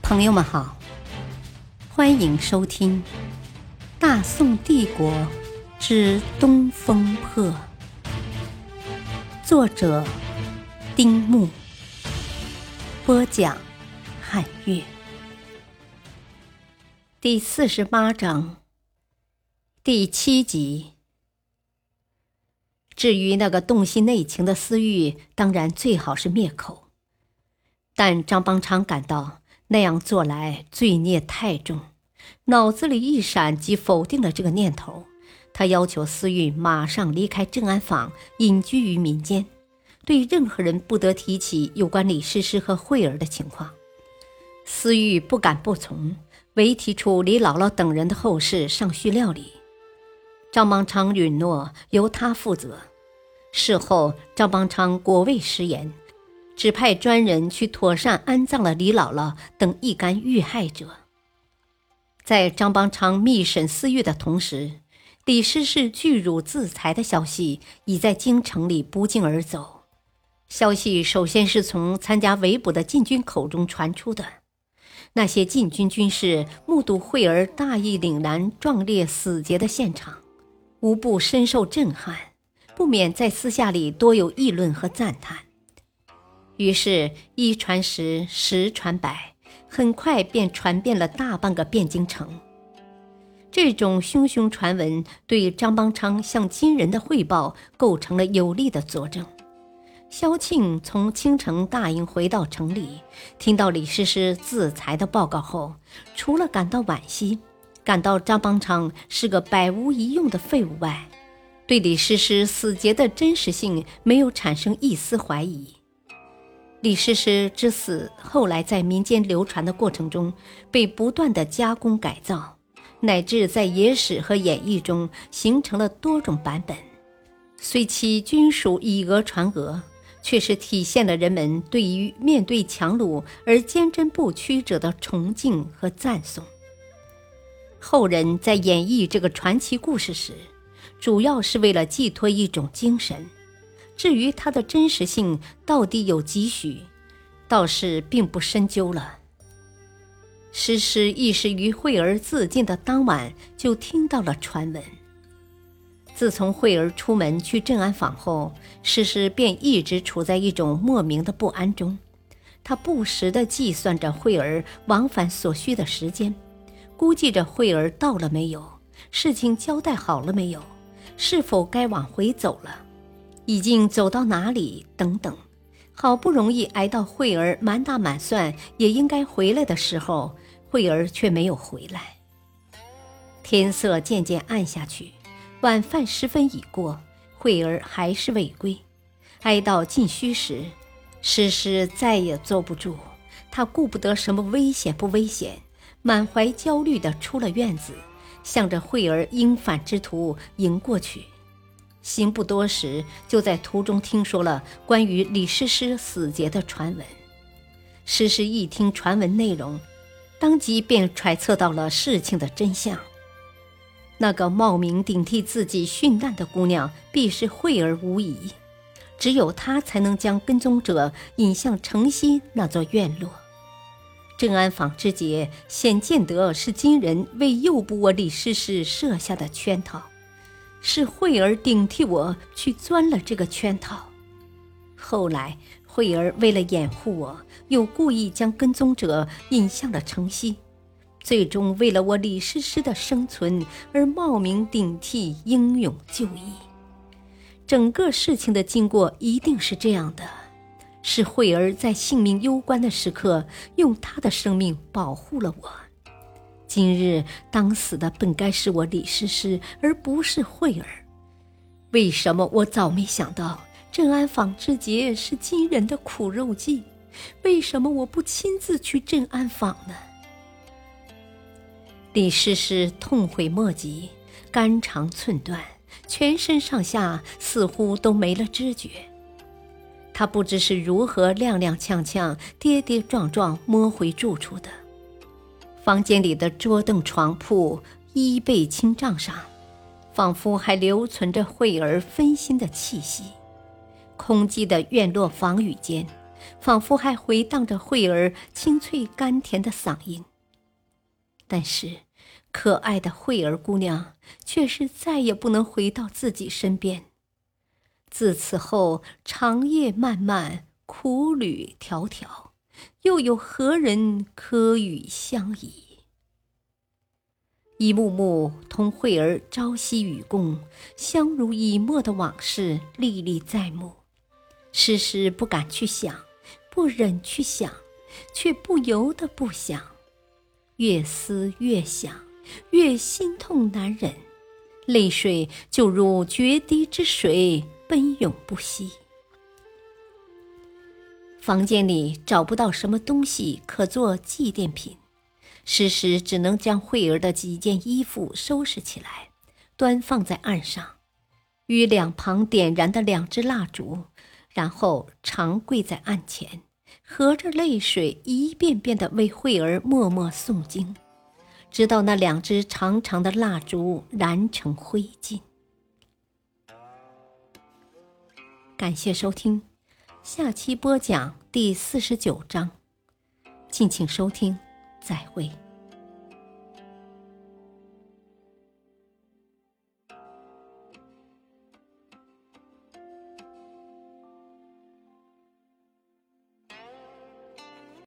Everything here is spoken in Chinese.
朋友们好，欢迎收听大宋帝国之东风破，作者丁牧，播讲汉乐。第48章第7集。至于那个洞悉内情的司狱，当然最好是灭口，但张邦昌感到那样做来罪孽太重，脑子里一闪即否定了这个念头。他要求司狱马上离开正安坊，隐居于民间，对任何人不得提起有关李师师和慧儿的情况。司狱不敢不从，唯提出李姥姥等人的后事尚需料理。张邦昌允诺由他负责。事后张邦昌果未食言，指派专人去妥善安葬了李姥姥等一干遇害者。在张邦昌密审司狱的同时，李师师拒辱自裁的消息已在京城里不胫而走。消息首先是从参加围捕的禁军口中传出的。那些禁军军士目睹慧儿大义凛然壮烈死节的现场，无不深受震撼，不免在私下里多有议论和赞叹。于是一传十，十传百，很快便传遍了大半个汴京城。这种汹汹传闻对张邦昌向金人的汇报构成了有力的佐证。萧庆从青城大营回到城里，听到李师师自裁的报告后，除了感到惋惜，感到张邦昌是个百无一用的废物外，对李师师死节的真实性没有产生一丝怀疑。李师师之死后来在民间流传的过程中被不断的加工改造，乃至在野史和演绎中形成了多种版本。虽其均属以讹传讹，却是体现了人们对于面对强虏而坚贞不屈者的崇敬和赞颂。后人在演绎这个传奇故事时，主要是为了寄托一种精神，至于它的真实性到底有几许，倒是并不深究了。师师亦是于慧儿自尽的当晚就听到了传闻。自从慧儿出门去镇安坊后，师师便一直处在一种莫名的不安中。他不时地计算着慧儿往返所需的时间，估计着慧儿到了没有，事情交代好了没有，是否该往回走了，已经走到哪里等等。好不容易挨到慧儿满打满算也应该回来的时候，慧儿却没有回来。天色渐渐暗下去，晚饭时分已过，慧儿还是未归。挨到禁区时，师师再也坐不住，他顾不得什么危险不危险，满怀焦虑地出了院子，向着慧儿应返之途迎过去。行不多时，就在途中听说了关于李师师死节的传闻。师师一听传闻内容，当即便揣测到了事情的真相。那个冒名顶替自己殉难的姑娘必是慧儿无疑，只有她才能将跟踪者引向城西那座院落。镇安坊之劫显见得是金人为诱捕我李师师设下的圈套，是慧儿顶替我去钻了这个圈套。后来慧儿为了掩护我，又故意将跟踪者引向了城西，最终为了我李师师的生存而冒名顶替，英勇就义。整个事情的经过一定是这样的，是慧儿在性命攸关的时刻用她的生命保护了我。今日当死的本该是我李师师，而不是慧儿。为什么我早没想到镇安坊之劫是金人的苦肉计？为什么我不亲自去镇安坊呢？李师师痛悔莫及，肝肠寸断，全身上下似乎都没了知觉。他不知是如何踉踉跄跄、跌跌撞撞摸回住处的。房间里的桌凳床铺、衣被青帐上，仿佛还留存着慧儿分心的气息。空寂的院落房宇间， 仿佛还回荡着慧儿清脆甘甜的嗓音。但是可爱的慧儿姑娘却是再也不能回到自己身边。自此后，长夜漫漫，苦旅迢迢，又有何人可与相宜？一幕幕同慧儿朝夕与共、相濡以沫的往事历历在目，时时不敢去想，不忍去想，却不由得不想，越思越想，越心痛难忍，泪水就如决堤之水，奔涌不息。房间里找不到什么东西可做祭奠品，时时只能将慧儿的几件衣服收拾起来，端放在案上，与两旁点燃的2支蜡烛，然后长跪在案前，合着泪水一遍遍地为慧儿默默诵经，直到那2支长长的蜡烛燃成灰烬。感谢收听，下期播讲第49章，敬请收听，再会。